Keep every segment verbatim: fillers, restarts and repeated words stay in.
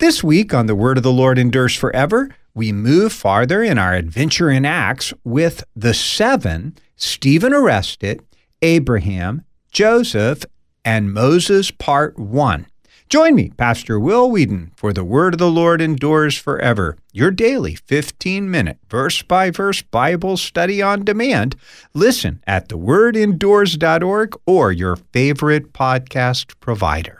This week on The Word of the Lord Endures Forever, we move farther in our adventure in Acts with the seven Stephen arrested, Abraham, Joseph, and Moses, part one. Join me, Pastor Will Whedon, for The Word of the Lord Endures Forever, your daily fifteen-minute verse-by-verse Bible study on demand. Listen at the word endures dot org or your favorite podcast provider.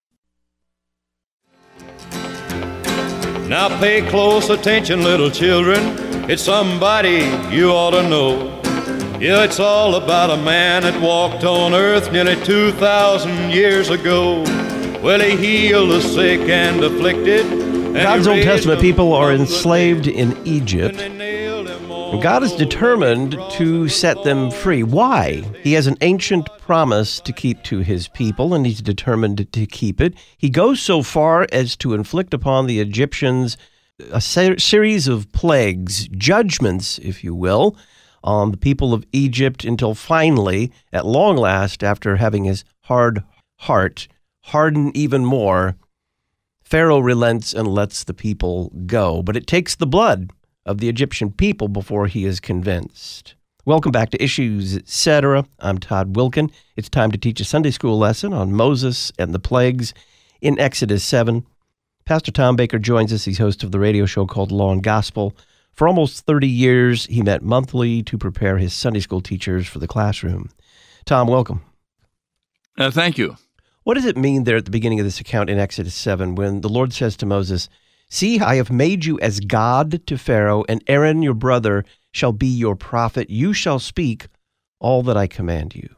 Now pay close attention, little children. It's somebody you ought to know. Yeah, it's all about a man that walked on earth nearly two thousand years ago. Well, he healed the sick and afflicted. And God's Old Testament people are enslaved in Egypt. And God is determined to set them free. Why? He has an ancient promise to keep to his people, and he's determined to keep it. He goes so far as to inflict upon the Egyptians a ser- series of plagues, judgments, if you will, on the people of Egypt until finally, at long last, after having his hard heart harden even more, Pharaoh relents and lets the people go. But it takes the blood of the Egyptian people before he is convinced. Welcome back to Issues, et cetera. I'm Todd Wilkin. It's time to teach a Sunday school lesson on Moses and the plagues in Exodus seven. Pastor Tom Baker joins us. He's host of the radio show called Law and Gospel. For almost thirty years, he met monthly to prepare his Sunday school teachers for the classroom. Tom, welcome. Uh, thank you. What does it mean there at the beginning of this account in Exodus seven when the Lord says to Moses, "See, I have made you as God to Pharaoh, and Aaron your brother shall be your prophet. You shall speak all that I command you"?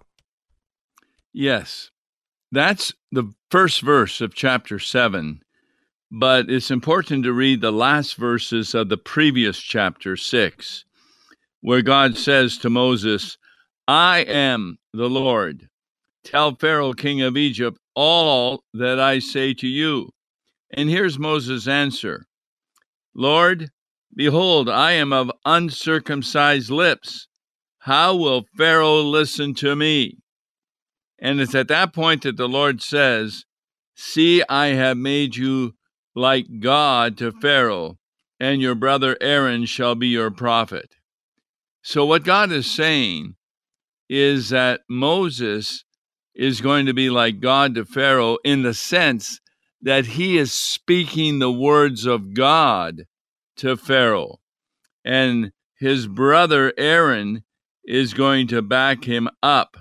Yes, that's the first verse of chapter seven, but it's important to read the last verses of the previous chapter six, where God says to Moses, "I am the Lord. Tell Pharaoh, king of Egypt, all that I say to you." And here's Moses' answer. "Lord, behold, I am of uncircumcised lips. How will Pharaoh listen to me?" And it's at that point that the Lord says, "See, I have made you like God to Pharaoh, and your brother Aaron shall be your prophet." So what God is saying is that Moses is going to be like God to Pharaoh in the sense that he is speaking the words of God to Pharaoh. And his brother Aaron is going to back him up.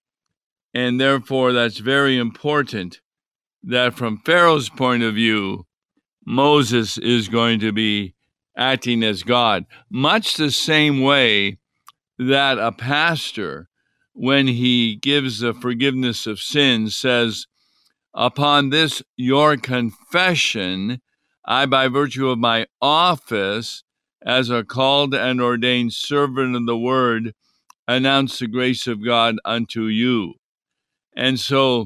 And therefore, that's very important that from Pharaoh's point of view, Moses is going to be acting as God. Much the same way that a pastor, when he gives the forgiveness of sins, says, "Upon this your confession, I, by virtue of my office as a called and ordained servant of the word, announce the grace of God unto you." And so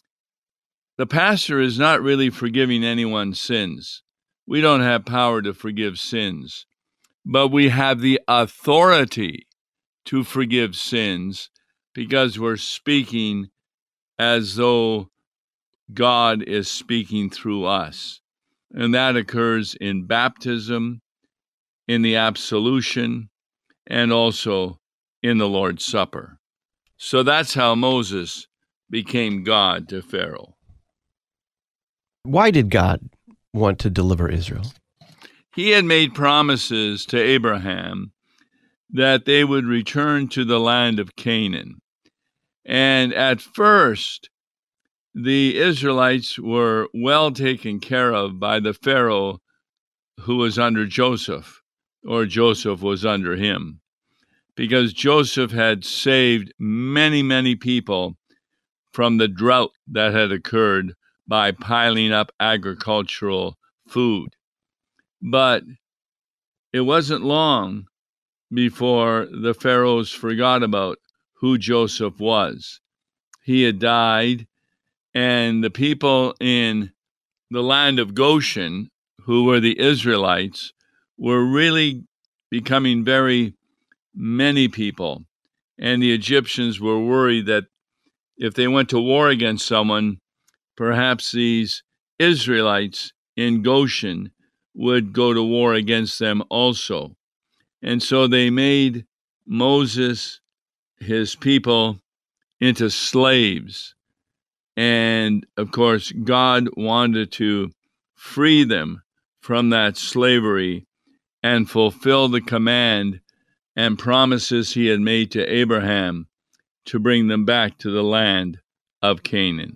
the pastor is not really forgiving anyone's sins. We don't have power to forgive sins, but we have the authority to forgive sins because we're speaking as though God is speaking through us. And that occurs in baptism, in the absolution, and also in the Lord's Supper. So that's how Moses became God to Pharaoh. Why did God want to deliver Israel? He had made promises to Abraham that they would return to the land of Canaan. And at first, the Israelites were well taken care of by the Pharaoh who was under Joseph, or Joseph was under him, because Joseph had saved many, many people from the drought that had occurred by piling up agricultural food. But it wasn't long before the pharaohs forgot about who Joseph was. He had died, and the people in the land of Goshen, who were the Israelites, were really becoming very many people. And the Egyptians were worried that if they went to war against someone, perhaps these Israelites in Goshen would go to war against them also. And so they made Moses, his people, into slaves. And of course, God wanted to free them from that slavery and fulfill the command and promises he had made to Abraham to bring them back to the land of Canaan.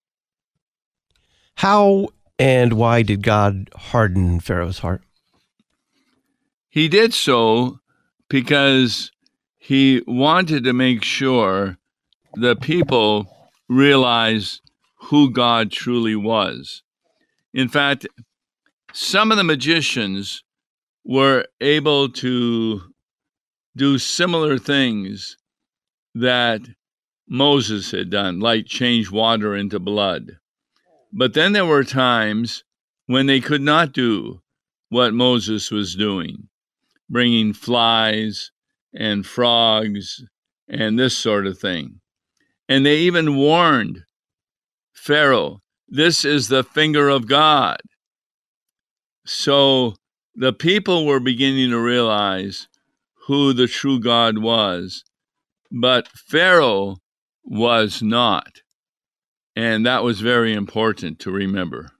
How and why did God harden Pharaoh's heart? He did so because he wanted to make sure the people realized who God truly was. In fact, some of the magicians were able to do similar things that Moses had done, like change water into blood. But then there were times when they could not do what Moses was doing, bringing flies and frogs and this sort of thing. And they even warned Pharaoh, this is the finger of God. So the people were beginning to realize who the true God was, but Pharaoh was not. And that was very important to remember.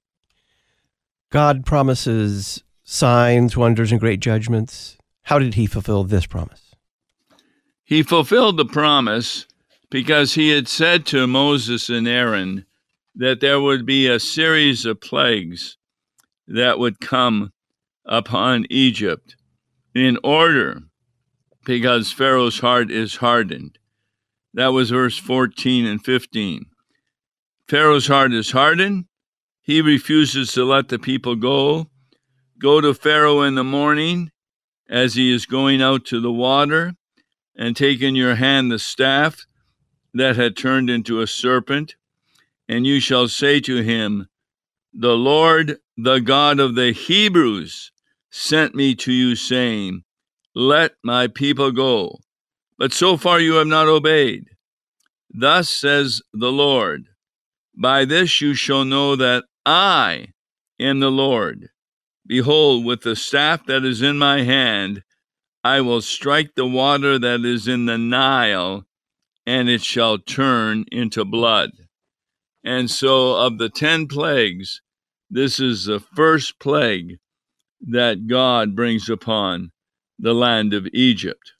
God promises signs, wonders, and great judgments. How did he fulfill this promise? He fulfilled the promise because he had said to Moses and Aaron that there would be a series of plagues that would come upon Egypt in order, because Pharaoh's heart is hardened. That was verse fourteen and fifteen. Pharaoh's heart is hardened. He refuses to let the people go. Go to Pharaoh in the morning as he is going out to the water, and take in your hand the staff that had turned into a serpent, and you shall say to him, the Lord, the God of the Hebrews, sent me to you, saying, let my people go. But so far you have not obeyed. Thus says the Lord, by this you shall know that I am the Lord. Behold, with the staff that is in my hand, I will strike the water that is in the Nile, and it shall turn into blood. And so of the ten plagues, this is the first plague that God brings upon the land of Egypt.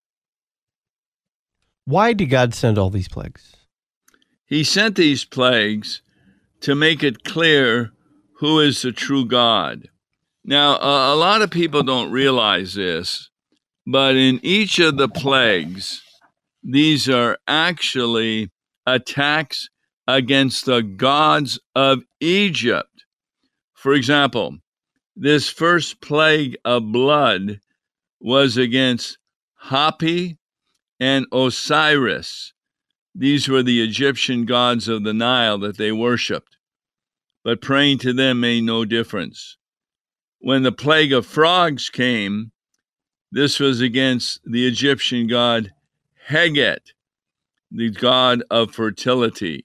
Why did God send all these plagues? He sent these plagues to make it clear who is the true God. Now, a, a lot of people don't realize this, but in each of the plagues, these are actually attacks against the gods of Egypt. For example, this first plague of blood was against Hapi and Osiris. These were the Egyptian gods of the Nile that they worshipped, but praying to them made no difference. When the plague of frogs came, this was against the Egyptian god Heget, the god of fertility.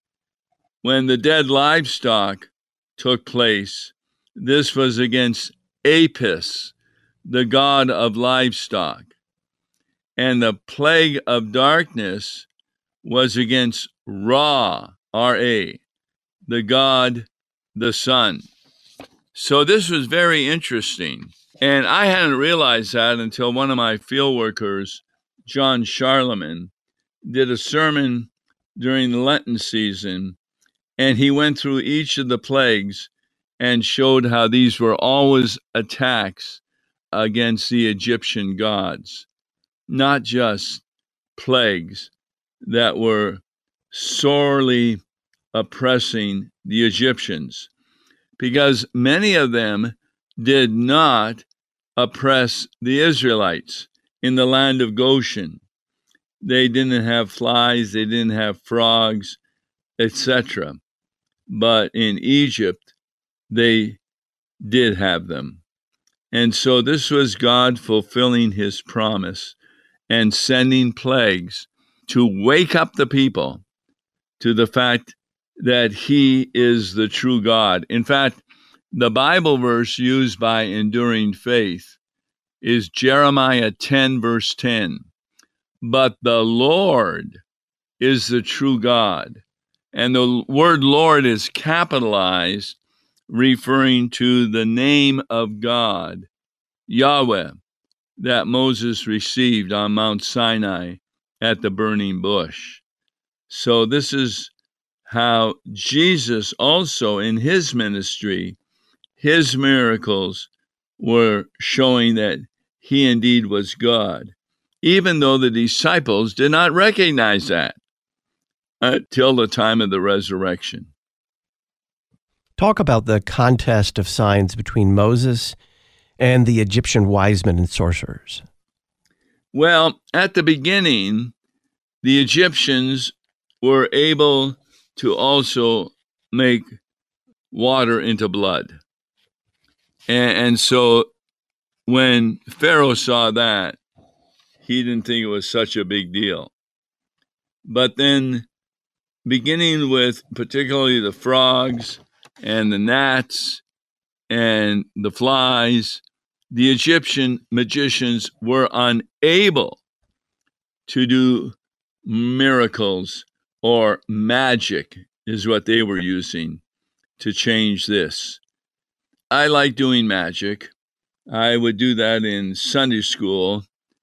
When the dead livestock took place, this was against Apis, the god of livestock. And the plague of darkness was against Ra, R A, the god, the sun. So this was very interesting. And I hadn't realized that until one of my field workers, John Charlemagne, did a sermon during the Lenten season, and he went through each of the plagues and showed how these were always attacks against the Egyptian gods, not just plagues that were sorely oppressing the Egyptians, because many of them did not oppress the Israelites in the land of Goshen. They didn't have flies, they didn't have frogs, et cetera. But in Egypt, they did have them. And so this was God fulfilling his promise and sending plagues to wake up the people to the fact that he is the true God. In fact, The Bible verse used by enduring faith is Jeremiah ten, verse ten. But the Lord is the true God. And the word Lord is capitalized, referring to the name of God, Yahweh, that Moses received on Mount Sinai at the burning bush. So this is how Jesus also in his ministry, his miracles were showing that he indeed was God, even though the disciples did not recognize that until the time of the resurrection. Talk about the contest of signs between Moses and the Egyptian wise men and sorcerers. Well, at the beginning, the Egyptians were able to also make water into blood. And, and so when Pharaoh saw that, he didn't think it was such a big deal. But then, beginning with particularly the frogs and the gnats and the flies, the Egyptian magicians were unable to do miracles, or magic is what they were using to change this. I like doing magic. I would do that in Sunday school.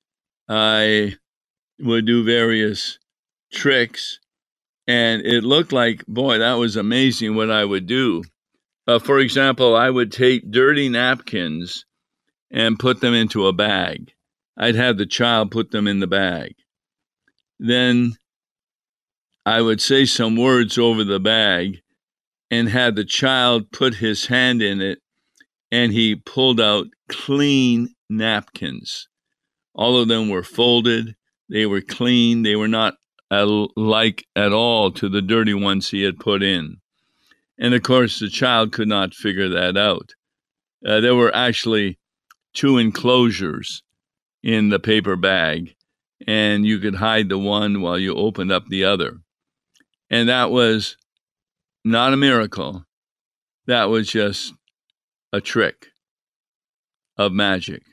I would do various tricks, and it looked like, boy, that was amazing what I would do. Uh, for example, I would take dirty napkins and put them into a bag. I'd have the child put them in the bag. Then I would say some words over the bag and had the child put his hand in it, and he pulled out clean napkins. All of them were folded. They were clean. They were not alike at all to the dirty ones he had put in. And of course, the child could not figure that out. Uh, there were actually two enclosures in the paper bag, and you could hide the one while you opened up the other. And that was not a miracle. That was just a trick of magic.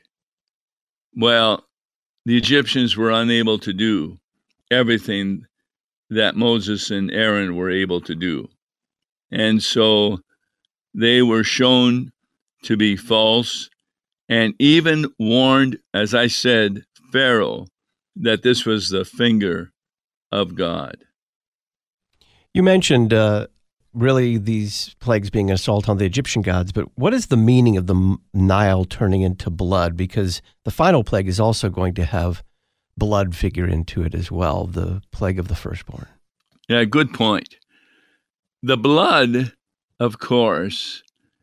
Well, the Egyptians were unable to do everything that Moses and Aaron were able to do. And so they were shown to be false, and even warned, as I said, Pharaoh, that this was the finger of God. You mentioned uh, really these plagues being an assault on the Egyptian gods, but what is the meaning of the Nile turning into blood? Because the final plague is also going to have blood figure into it as well, the plague of the firstborn. Yeah, good point. The blood, of course,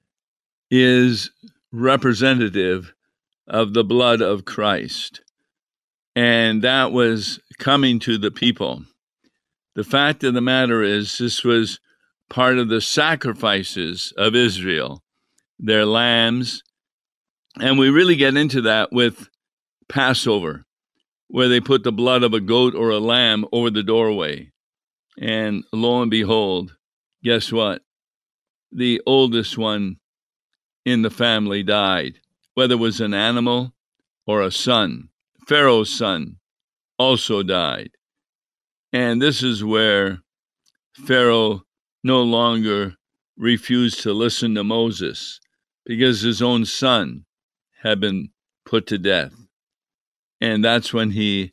is representative of the blood of Christ, and that was coming to the people. The fact of the matter is, this was part of the sacrifices of Israel, their lambs, and we really get into that with Passover, where they put the blood of a goat or a lamb over the doorway. And lo and behold, guess what? The oldest one in the family died, whether it was an animal or a son. Pharaoh's son also died. And this is where Pharaoh no longer refused to listen to Moses, because his own son had been put to death. And that's when he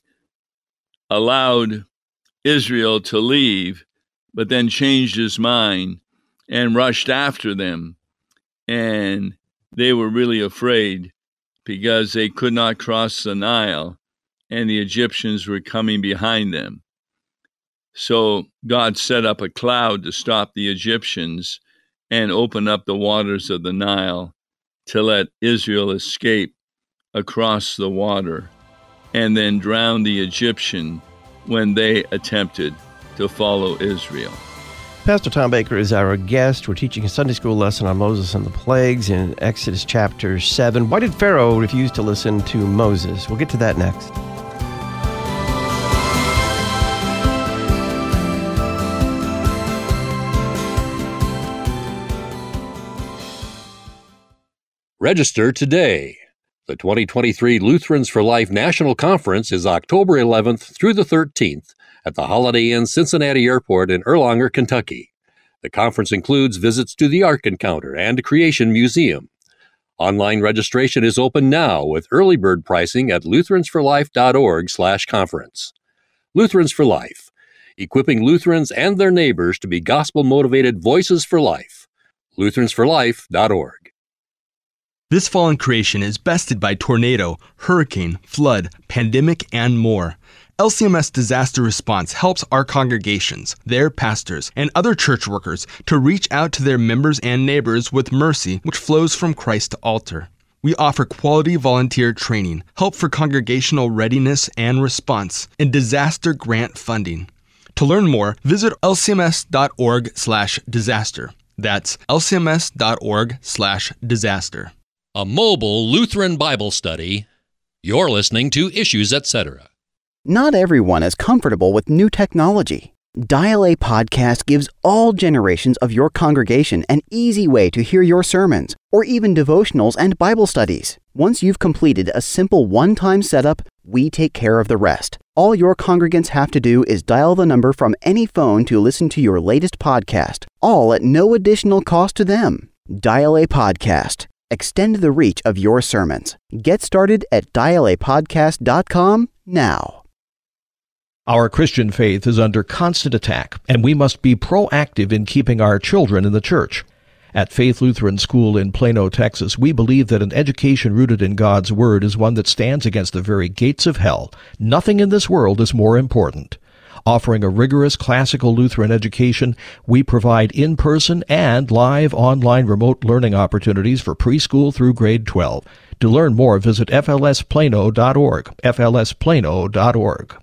allowed Israel to leave, but then changed his mind and rushed after them. And they were really afraid because they could not cross the Nile, and the Egyptians were coming behind them. So God set up a cloud to stop the Egyptians and open up the waters of the Nile to let Israel escape across the water, and then drown the Egyptian when they attempted to follow Israel. Pastor Tom Baker is our guest. We're teaching a Sunday school lesson on Moses and the plagues in Exodus chapter seven. Why did Pharaoh refuse to listen to Moses? We'll get to that next. Register today. The twenty twenty-three Lutherans for Life National Conference is October eleventh through the thirteenth at the Holiday Inn Cincinnati Airport in Erlanger, Kentucky. The conference includes visits to the Ark Encounter and Creation Museum. Online registration is open now with early bird pricing at lutheransforlife.org slash conference. Lutherans for Life, equipping Lutherans and their neighbors to be gospel-motivated voices for life. lutherans for life dot org. This fallen creation is bested by tornado, hurricane, flood, pandemic, and more. L C M S Disaster Response helps our congregations, their pastors, and other church workers to reach out to their members and neighbors with mercy which flows from Christ to altar. We offer quality volunteer training, help for congregational readiness and response, and disaster grant funding. To learn more, visit L C M S dot org slash disaster. That's L C M S dot org slash disaster. A mobile Lutheran Bible study. You're listening to Issues, et cetera. Not everyone is comfortable with new technology. Dial A Podcast gives all generations of your congregation an easy way to hear your sermons, or even devotionals and Bible studies. Once you've completed a simple one-time setup, we take care of the rest. All your congregants have to do is dial the number from any phone to listen to your latest podcast, all at no additional cost to them. Dial A Podcast. Extend the reach of your sermons. Get started at dial a podcast dot com now. Our Christian faith is under constant attack, and we must be proactive in keeping our children in the church. At Faith Lutheran School in Plano, Texas, we believe that an education rooted in God's Word is one that stands against the very gates of hell. Nothing in this world is more important. Offering a rigorous classical Lutheran education, we provide in-person and live online remote learning opportunities for preschool through grade twelve. To learn more, visit f l s plano dot org, f l s plano dot org.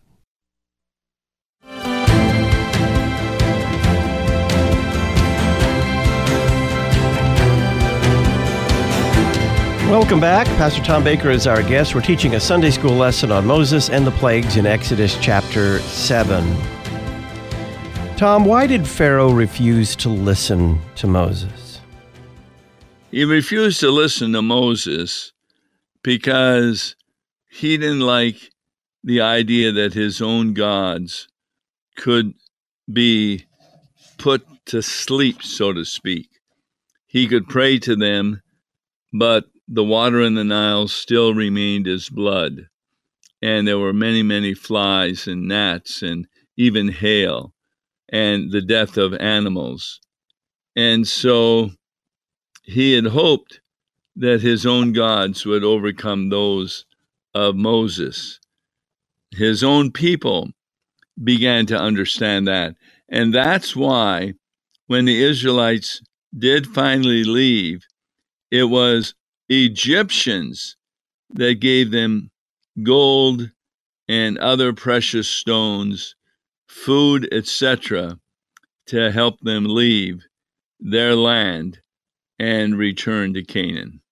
Welcome back. Pastor Tom Baker is our guest. We're teaching a Sunday school lesson on Moses and the plagues in Exodus chapter seven. Tom, why did Pharaoh refuse to listen to Moses? He refused to listen to Moses because he didn't like the idea that his own gods could be put to sleep, so to speak. He could pray to them, but the water in the Nile still remained as blood. And there were many, many flies and gnats and even hail and the death of animals. And so he had hoped that his own gods would overcome those of Moses. His own people began to understand that. And that's why when the Israelites did finally leave, it was Egyptians that gave them gold and other precious stones, food, et cetera, to help them leave their land and return to Canaan.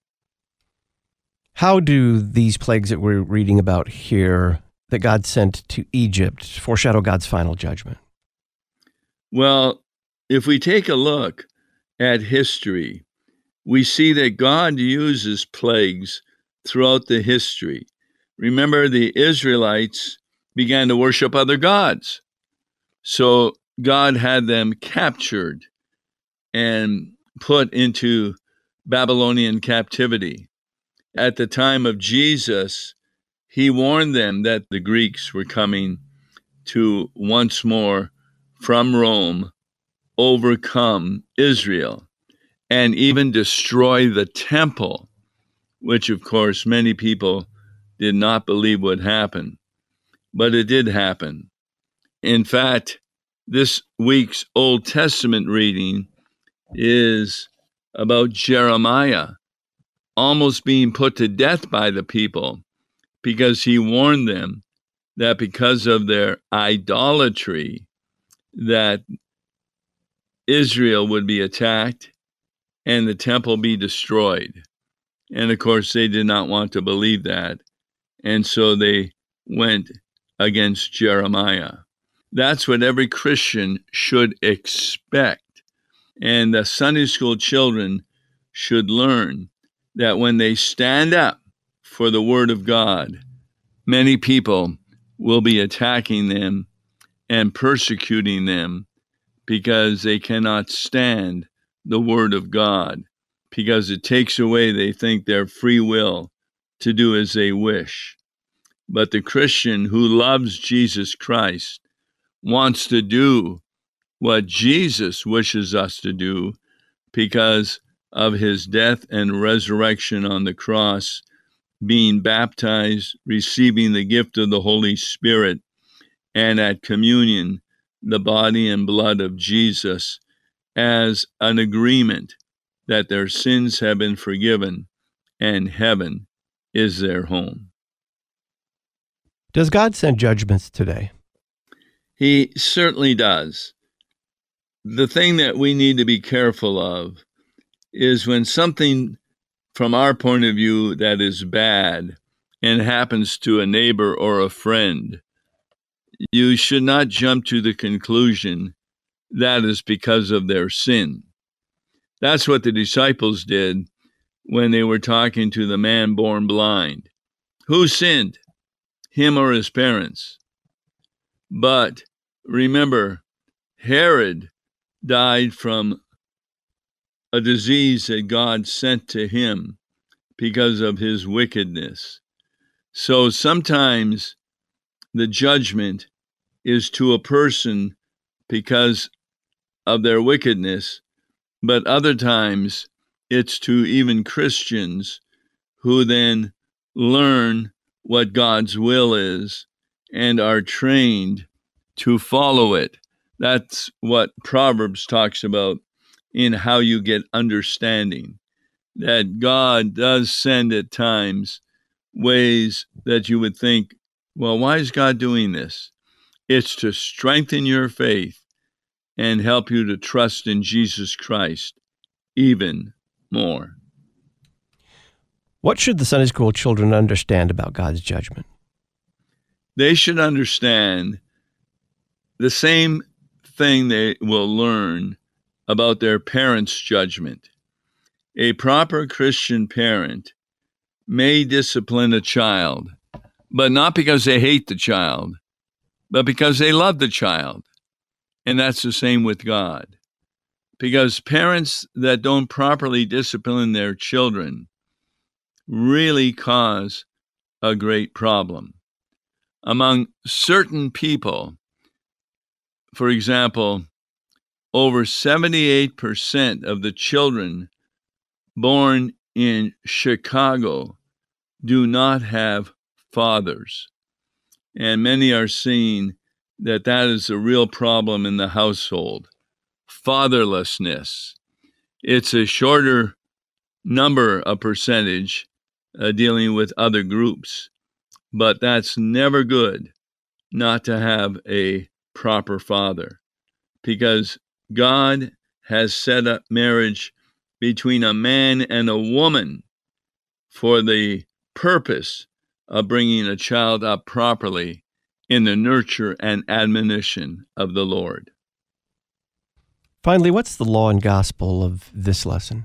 How do these plagues that we're reading about here that God sent to Egypt foreshadow God's final judgment? Well, if we take a look at history, we see that God uses plagues throughout the history. Remember, the Israelites began to worship other gods. So God had them captured and put into Babylonian captivity. At the time of Jesus, he warned them that the Greeks were coming to once more from Rome overcome Israel and even destroy the temple, which, of course, many people did not believe would happen. But it did happen. In fact, this week's Old Testament reading is about Jeremiah almost being put to death by the people because he warned them that because of their idolatry, that Israel would be attacked and the temple be destroyed. And of course, they did not want to believe that. And so they went against Jeremiah. That's what every Christian should expect. And the Sunday school children should learn that when they stand up for the Word of God, many people will be attacking them and persecuting them because they cannot stand the Word of God, because it takes away, they think, their free will to do as they wish. But the Christian who loves Jesus Christ wants to do what Jesus wishes us to do because of his death and resurrection on the cross, being baptized, receiving the gift of the Holy Spirit, and at communion, the body and blood of Jesus as an agreement that their sins have been forgiven and heaven is their home. Does God send judgments today? He certainly does. The thing that we need to be careful of is when something from our point of view that is bad and happens to a neighbor or a friend, you should not jump to the conclusion that is because of their sin. That's what the disciples did when they were talking to the man born blind. Who sinned, him or his parents? But remember, Herod died from a disease that God sent to him because of his wickedness. So sometimes the judgment is to a person because of their wickedness, but other times it's to even Christians who then learn what God's will is and are trained to follow it. That's what Proverbs talks about in how you get understanding, that God does send at times ways that you would think, well, why is God doing this? It's to strengthen your faith and help you to trust in Jesus Christ even more. What should the Sunday school children understand about God's judgment? They should understand the same thing they will learn about their parents' judgment. A proper Christian parent may discipline a child, but not because they hate the child, but because they love the child. And that's the same with God. Because parents that don't properly discipline their children really cause a great problem. Among certain people, for example, over seventy-eight percent of the children born in Chicago do not have fathers. And many are seeing that that is a real problem in the household. Fatherlessness. It's a shorter number, a percentage, uh, dealing with other groups. But that's never good not to have a proper father, because God has set up marriage between a man and a woman for the purpose of bringing a child up properly in the nurture and admonition of the Lord. Finally, what's the law and gospel of this lesson?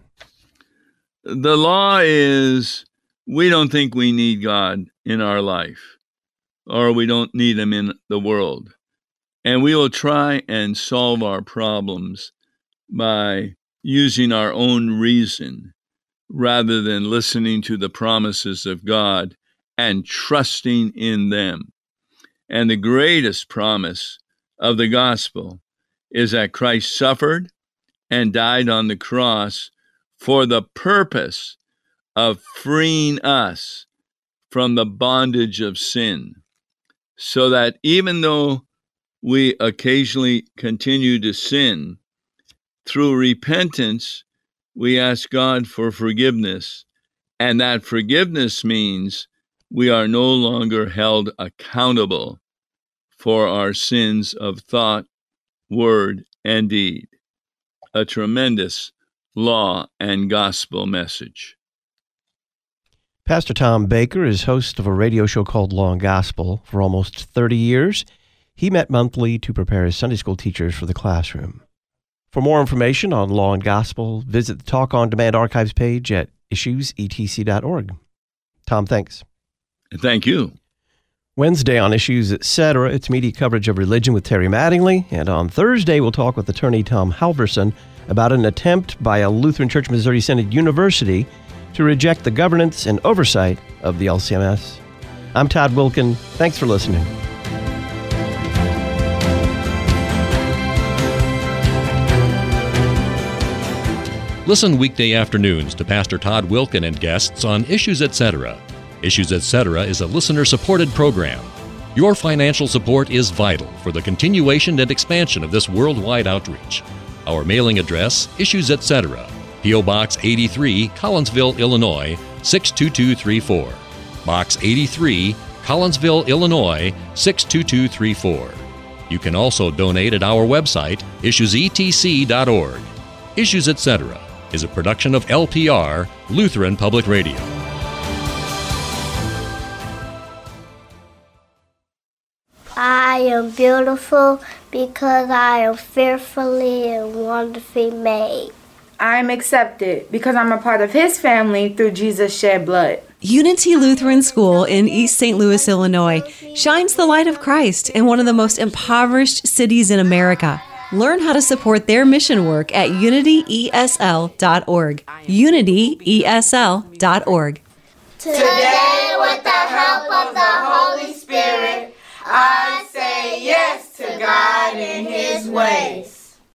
The law is we don't think we need God in our life, or we don't need him in the world. And we will try and solve our problems by using our own reason rather than listening to the promises of God and trusting in them. And the greatest promise of the gospel is that Christ suffered and died on the cross for the purpose of freeing us from the bondage of sin, so that even though we occasionally continue to sin, through repentance, we ask God for forgiveness, and that forgiveness means we are no longer held accountable for our sins of thought, word, and deed. A tremendous law and gospel message. Pastor Tom Baker is host of a radio show called Law and Gospel for almost thirty years. He met monthly to prepare his Sunday school teachers for the classroom. For more information on Law and Gospel, visit the Talk on Demand archives page at issues e t c dot org. Tom, thanks. Thank you. Wednesday on Issues, et cetera, it's media coverage of religion with Terry Mattingly. And on Thursday, we'll talk with attorney Tom Halverson about an attempt by a Lutheran Church Missouri Synod University to reject the governance and oversight of the L C M S. I'm Todd Wilken. Thanks for listening. Listen weekday afternoons to Pastor Todd Wilken and guests on Issues, et cetera. Issues, et cetera is a listener-supported program. Your financial support is vital for the continuation and expansion of this worldwide outreach. Our mailing address, Issues, et cetera, P O. Box eighty-three, Collinsville, Illinois, six two two three four. Box eighty-three, Collinsville, Illinois, six two two three four. You can also donate at our website, issues e t c dot org. Issues, et cetera is a production of L P R, Lutheran Public Radio. I am beautiful because I am fearfully and wonderfully made. I'm accepted because I'm a part of His family through Jesus' shed blood. Unity Lutheran School in East Saint Louis, Illinois, shines the light of Christ in one of the most impoverished cities in America. Learn how to support their mission work at unity e s l dot org. unity e s l dot org. Today, with the help of the Holy Spirit, I say yes to God and His ways.